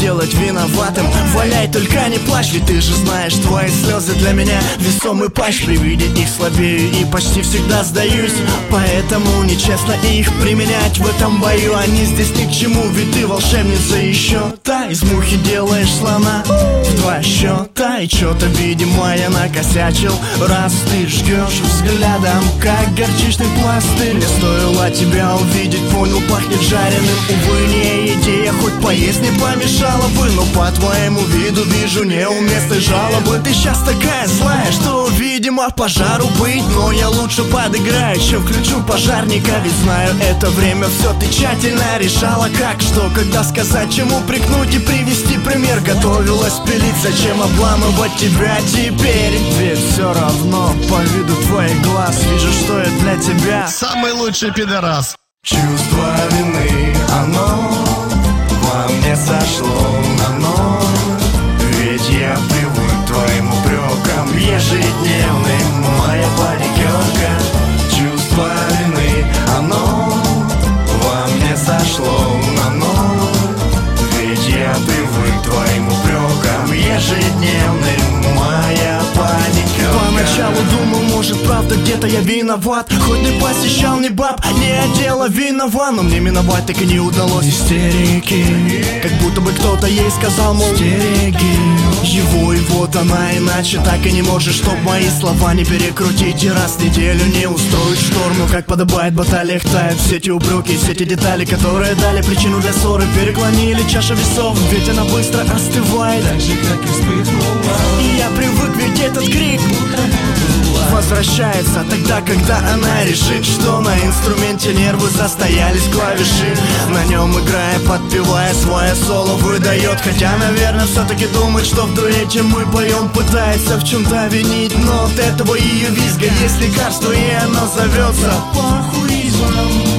делать виноватым. Валяй, только не плачь, ведь ты же знаешь, твои слезы для меня весомый патч. При виде их слабею и почти всегда сдаюсь, поэтому нечестно их применять в этом бою. Они здесь ни к чему, ведь ты волшебница еще та. Из мухи делаешь слона в два счета. И чё-то, видимо, я накосячил, раз ты жгешь взглядом, как горчичный пластырь. Не стоило тебя увидеть, понял, пахнет жареным. Увы, не идея, хоть поесть не помешало бы, но по твоему виду вижу неуместной жалобы. Ты сейчас такая злая, что, видимо, пожару быть. Но я лучше подыграю, чем включу пожарника, ведь знаю, это время все ты тщательно решала, как, что, когда сказать, чему прикнуть и привести пример. Готовилась пилить, зачем обламывать тебя теперь? Ведь все равно по виду твоих глаз вижу, что я для тебя самый лучший пидорас. Чувство вины, оно во мне сошло на ноль. Ведь я привык к твоим упрекам ежедневным, моя паникерка. Чувство вины, оно во мне сошло на ноль. Ведь я привык к твоим упрекам ежедневным, моя паникерка. Поначалу думал, может, правда где-то я виноват, хоть не посещал ни баб, ни отдела виноват. Но мне миновать так и не удалось. Истерики, как будто бы кто-то ей сказал, мол, стереги его, и вот она, иначе так и не можешь, чтоб мои слова не перекрутить и раз в неделю не устроить шторм. Но как подобает, баталиях тают все эти упреки, все эти детали, которые дали причину для ссоры, переклонили чашу весов, ведь она быстро остывает, так же, как и вспыхнула. И я привык, ведь этот крик возвращается тогда, когда она решит, что на инструменте нервы застоялись клавиши. На нем играя, подпевая, свое соло выдает. Хотя, наверное, все-таки думает, что в дуэте мы поем. Пытается в чем-то винить, но от этого ее визга есть лекарство, и оно зовется похуизмом.